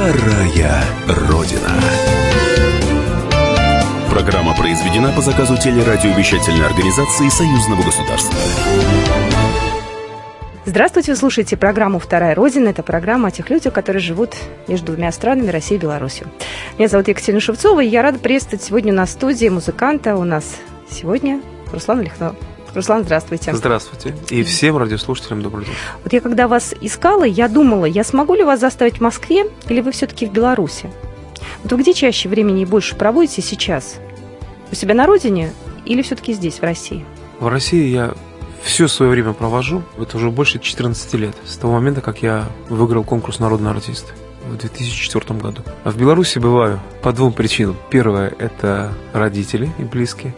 Вторая Родина. Программа произведена по заказу телерадиовещательной организации Союзного государства. Здравствуйте, вы слушаете программу «Вторая Родина». Это программа о тех людях, которые живут между двумя странами, Россией и Беларусью. Меня зовут Екатерина Шевцова, и я рада приветствовать сегодня на студии музыканта. У нас сегодня Руслан Лихно. Руслан, здравствуйте. Здравствуйте. И всем радиослушателям добрый день. Вот я когда вас искала, я думала, я смогу ли вас заставить в Москве, или вы все-таки в Беларуси? Вот вы где чаще времени и больше проводите сейчас? У себя на родине или все-таки здесь, в России? В России я все свое время провожу. Это уже больше 14 лет. С того момента, как я выиграл конкурс «Народный артист» в 2004 году. А в Беларуси бываю по двум причинам. Первая – это родители и близкие.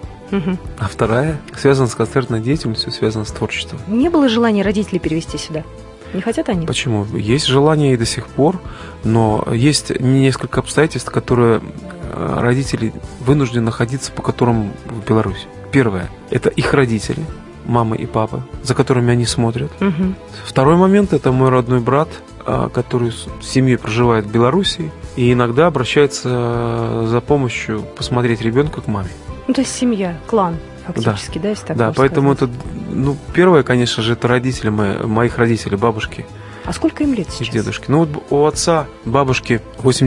А вторая связана с концертной деятельностью, связана с творчеством. Не было желания родителей перевести сюда? Не хотят они? Почему? Есть желание и до сих пор, но есть несколько обстоятельств, которые родители вынуждены находиться, по которым в Беларуси. Первое – это их родители, мама и папа, за которыми они смотрят. Второй момент – это мой родной брат, который с семьей проживает в Беларуси и иногда обращается за помощью посмотреть ребенка к маме. Ну, то есть семья, клан фактически, да, если так можно поэтому сказать. это, первое, конечно же, это родители моих родителей, бабушки. А сколько им лет сейчас? И дедушки. Ну, вот у отца, бабушки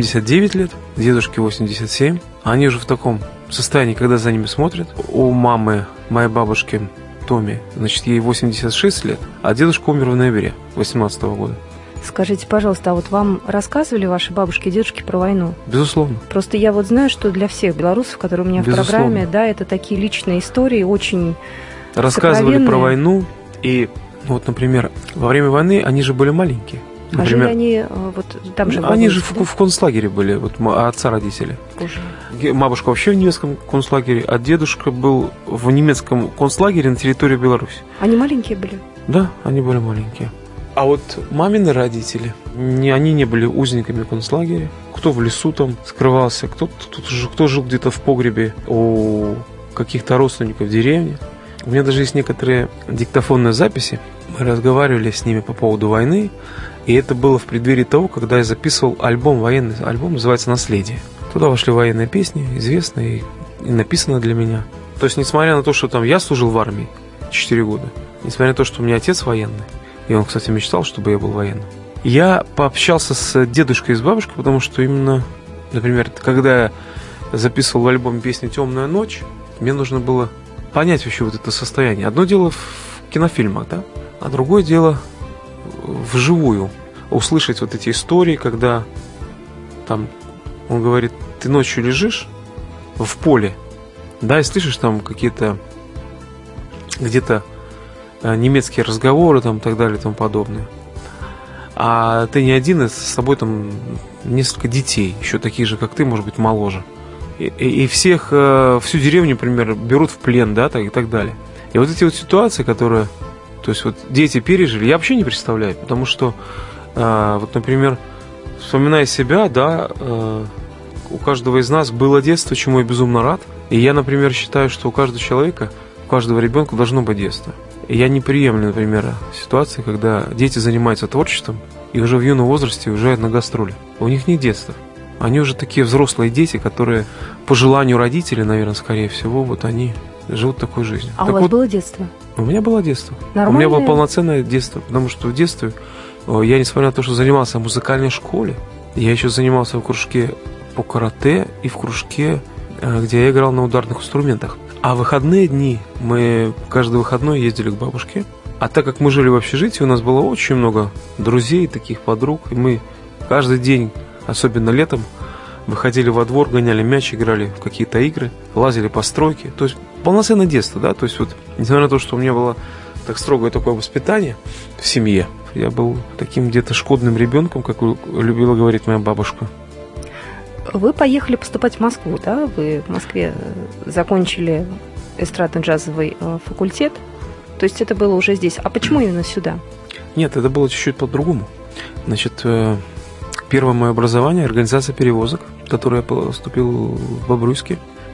89 лет, дедушке 87. Они уже в таком состоянии, когда за ними смотрят. У мамы, моей бабушки Томе, значит, ей 86 лет, а дедушка умер в ноябре 2018 года. Скажите, пожалуйста, а вот вам рассказывали ваши бабушки и дедушки про войну? Безусловно. Просто я вот знаю, что для всех белорусов, которые у меня в программе, да, это такие личные истории, очень рассказывали про войну. И вот, например, во время войны они же были маленькие. Например, а жили они вот там же? Они же в концлагере были, вот отца родители. Боже. Бабушка вообще в немецком концлагере, а дедушка был в немецком концлагере на территории Беларуси. Они маленькие были? Да, они были маленькие. А вот мамины родители, они не были узниками концлагеря. Кто в лесу там скрывался, кто жил где-то в погребе у каких-то родственников в деревне. У меня даже есть некоторые диктофонные записи. Мы разговаривали с ними по поводу войны. И это было в преддверии того, когда я записывал военный альбом, называется «Наследие». Туда вошли военные песни, известные и написанные для меня. То есть, несмотря на то, что там я служил в армии 4 года, несмотря на то, что у меня отец военный, и он, кстати, мечтал, чтобы я был военным, я пообщался с дедушкой и с бабушкой, потому что именно, например, когда я записывал в альбом песню «Темная ночь», мне нужно было понять вообще вот это состояние. Одно дело в кинофильмах, да, а другое дело вживую. Услышать вот эти истории, когда там он говорит, ты ночью лежишь в поле, да, и слышишь там какие-то где-то немецкие разговоры там и так далее и тому подобное. А ты не один, и с собой там несколько детей, еще таких же, как ты, может быть, моложе. И всю деревню, например, берут в плен, да, и так далее. И вот эти вот ситуации, которые, то есть вот дети пережили, я вообще не представляю, потому что, вот, например, вспоминая себя, да, у каждого из нас было детство, чему я безумно рад. И я, например, считаю, что у каждого человека, у каждого ребенка должно быть детство. И я не приемлю, например, ситуации, когда дети занимаются творчеством и уже в юном возрасте уезжают на гастроли. У них нет детства. Они уже такие взрослые дети, которые по желанию родителей, наверное, скорее всего, вот они живут такой жизнью. А так у вас вот, было детство? У меня было детство. Нормальное? У меня было полноценное детство, потому что в детстве я, несмотря на то, что занимался в музыкальной школе, я еще занимался в кружке по карате и в кружке, где я играл на ударных инструментах. А в выходные дни мы каждый выходной ездили к бабушке. А так как мы жили в общежитии, у нас было очень много друзей, таких подруг. И мы каждый день, особенно летом, выходили во двор, гоняли мяч, играли в какие-то игры, лазили по стройке. То есть полноценное детство, да. То есть вот, несмотря на то, что у меня было так строгое такое воспитание в семье, я был таким где-то шкодным ребенком, как любила говорить моя бабушка. Вы поехали поступать в Москву, да? Вы в Москве закончили эстрадно-джазовый факультет. То есть это было уже здесь. А почему именно сюда? Нет, это было чуть-чуть по-другому. Значит, первое мое образование – организация перевозок, в которое я поступил в Бобруйске.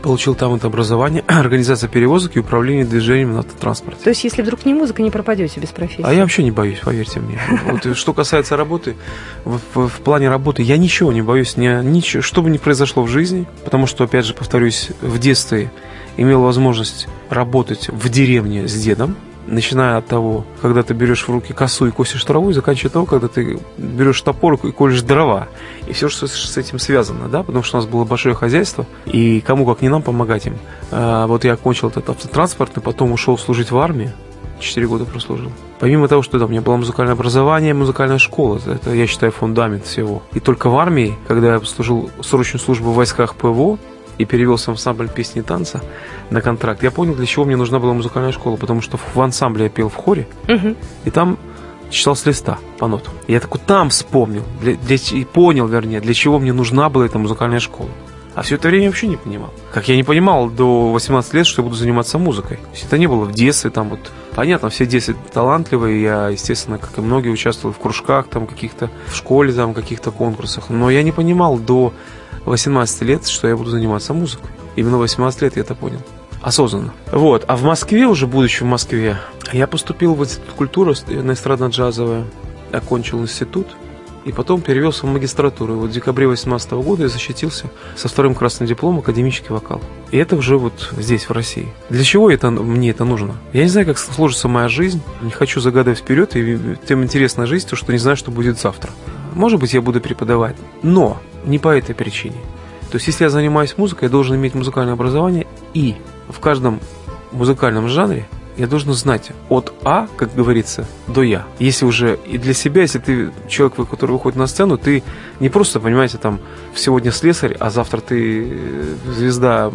Получил там это образование, организация перевозок и управление движением на автотранспорте. То есть, если вдруг не музыка, не пропадете без профессии? А я вообще не боюсь, поверьте мне. Вот, что касается работы, в плане работы я ничего не боюсь, ничего, что бы ни произошло в жизни, потому что, опять же, повторюсь, в детстве имел возможность работать в деревне с дедом, начиная от того, когда ты берешь в руки косу и косишь траву, и заканчивая того, когда ты берешь топор и колешь дрова. И все, что с этим связано, да, потому что у нас было большое хозяйство, и кому как не нам помогать им. Вот я окончил этот автотранспорт, и потом ушел служить в армию, 4 года прослужил. Помимо того, что там у меня было музыкальное образование, музыкальная школа, это, я считаю, фундамент всего. И только в армии, когда я служил срочную службу в войсках ПВО, и перевелся в ансамбль песни и танца на контракт, я понял, для чего мне нужна была музыкальная школа, потому что в ансамбле я пел в хоре, и там читал с листа по нотам. Я такой там вспомнил, и понял, вернее, для чего мне нужна была эта музыкальная школа. А все это время я вообще не понимал. Как я не понимал до 18 лет, что я буду заниматься музыкой. То есть это не было в детстве, там вот, понятно, все в детстве талантливые, я, естественно, как и многие, участвовал в кружках, там каких-то, в школе, там, каких-то конкурсах, но я не понимал до 18 лет, что я буду заниматься музыкой. Именно в 18 лет я это понял. Осознанно. Вот. А в Москве, уже будучи в Москве, я поступил в Институт культуры на эстрадно-джазовое. Окончил институт. И потом перевелся в магистратуру. И вот в декабре 2018 года я защитился со 2-м красным дипломом академический вокал. И это уже вот здесь, в России. Для чего мне это нужно? Я не знаю, как сложится моя жизнь. Не хочу загадывать вперед. И тем интересна жизнь, то, что не знаю, что будет завтра. Может быть, я буду преподавать. Но не по этой причине. То есть, если я занимаюсь музыкой, я должен иметь музыкальное образование, и в каждом музыкальном жанре я должен знать от А, как говорится, до Я. Если уже и для себя, если ты человек, который выходит на сцену, ты не просто, понимаете, там, сегодня слесарь, а завтра ты звезда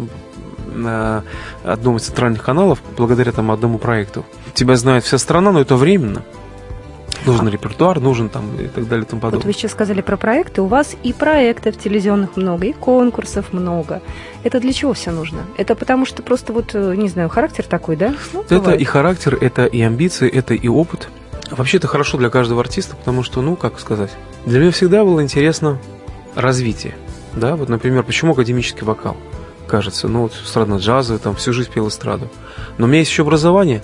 на одном из центральных каналов, благодаря там одному проекту. Тебя знает вся страна, но это временно. Нужен репертуар, нужен там и так далее и тому подобное. Вот вы сейчас сказали про проекты. У вас и проектов телевизионных много, и конкурсов много. Это для чего все нужно? Это потому что просто вот, не знаю, характер такой, да? Ну, это бывает. И характер, это и амбиции, это и опыт. Вообще это хорошо для каждого артиста, потому что, ну, как сказать, для меня всегда было интересно развитие. Да, вот, например, почему академический вокал? Кажется, ну, вот эстрадно-джазовый, там всю жизнь пел эстраду. Но у меня есть еще образование.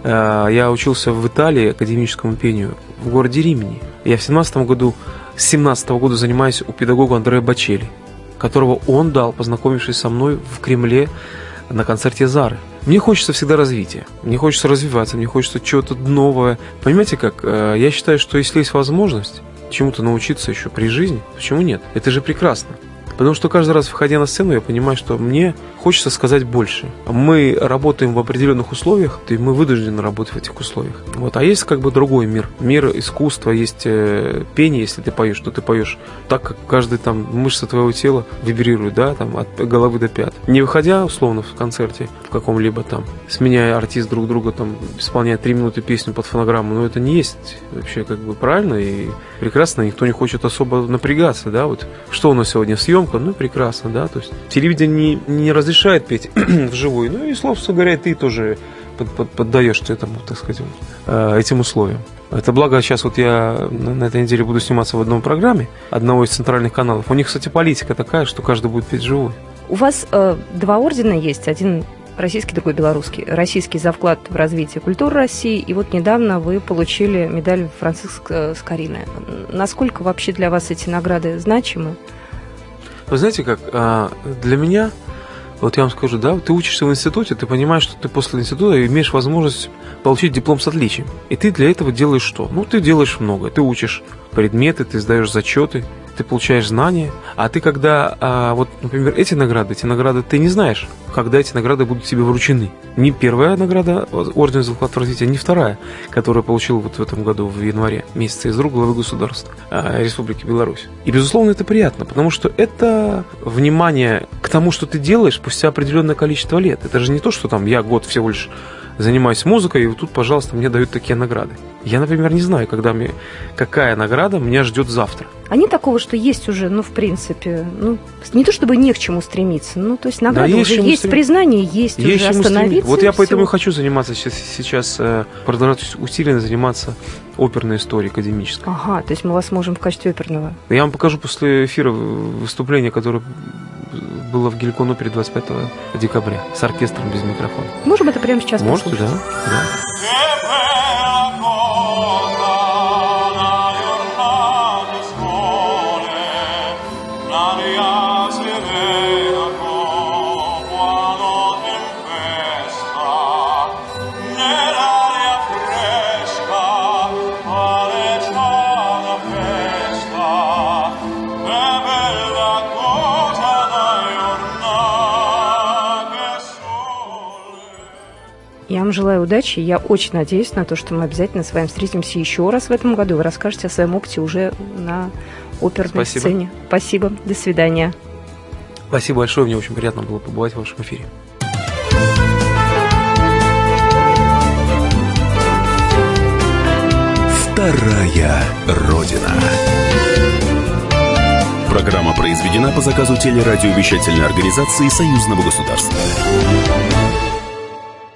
Я учился в Италии академическому пению в городе Римини. Я в 17 году, с 17 года занимаюсь у педагога Андреа Бачелли, которого он дал, познакомившись со мной в Кремле на концерте Зары. Мне хочется всегда развития, мне хочется развиваться, мне хочется чего-то нового. Понимаете как? Я считаю, что если есть возможность чему-то научиться еще при жизни, почему нет? Это же прекрасно. Потому что каждый раз, входя на сцену, я понимаю, что мне хочется сказать больше. Мы работаем в определенных условиях, и мы вынуждены работать в этих условиях. Вот. А есть как бы другой мир. Мир искусства, есть пение, если ты поешь, то ты поешь так, как каждая там мышца твоего тела вибрирует, да, там, от головы до пят. Не выходя, условно, в концерте в каком-либо там, сменяя артист друг друга, там, исполняя 3 минуты песню под фонограмму, но это не есть вообще как бы правильно и прекрасно. Никто не хочет особо напрягаться, да, вот. Что у нас сегодня, съемка? Ну, прекрасно, да, то есть телевидение не разрешает петь вживую, ну и, собственно говоря, ты тоже поддаешься этому, так сказать, этим условиям. Это благо, сейчас вот я на этой неделе буду сниматься в одной программе одного из центральных каналов. У них, кстати, политика такая, что каждый будет петь вживую. У вас 2 ордена есть, один российский, другой белорусский. Российский за вклад в развитие культуры России, и вот недавно вы получили медаль Франциско Скорины. Насколько вообще для вас эти награды значимы? Вы знаете как, для меня, вот я вам скажу, да, ты учишься в институте, ты понимаешь, что ты после института имеешь возможность получить диплом с отличием. И ты для этого делаешь что? Ну, ты делаешь много. Ты учишь предметы, ты сдаешь зачеты, ты получаешь знания. А ты когда, вот, например, эти награды ты не знаешь, когда эти награды будут тебе вручены. Не первая награда ордена за вклад в развитие, не вторая, которую я получил вот в этом году, в январе месяце, из рук главы государства Республики Беларусь. И, безусловно, это приятно, потому что это внимание к тому, что ты делаешь спустя определенное количество лет. Это же не то, что там я год всего лишь занимаюсь музыкой, и вот тут, пожалуйста, мне дают такие награды. Я, например, не знаю, какая награда меня ждет завтра. А нет такого, что есть уже, ну, в принципе, ну, не то чтобы не к чему стремиться, ну, то есть награда да, уже есть, признание есть уже, остановиться. Вот я поэтому и хочу заниматься сейчас, продолжать усиленно заниматься оперной историей академической. Ага, то есть мы вас можем в качестве оперного. Я вам покажу после эфира выступление, которое было в Геликон-опере 25 декабря с оркестром без микрофона. Можем это прямо сейчас послушать? Можете, да. Я вам желаю удачи. Я очень надеюсь на то, что мы обязательно с вами встретимся еще раз в этом году. Вы расскажете о своем опыте уже на оперной сцене. Спасибо. До свидания. Спасибо большое. Мне очень приятно было побывать в вашем эфире. Вторая Родина. Программа произведена по заказу телерадиовещательной организации Союзного государства.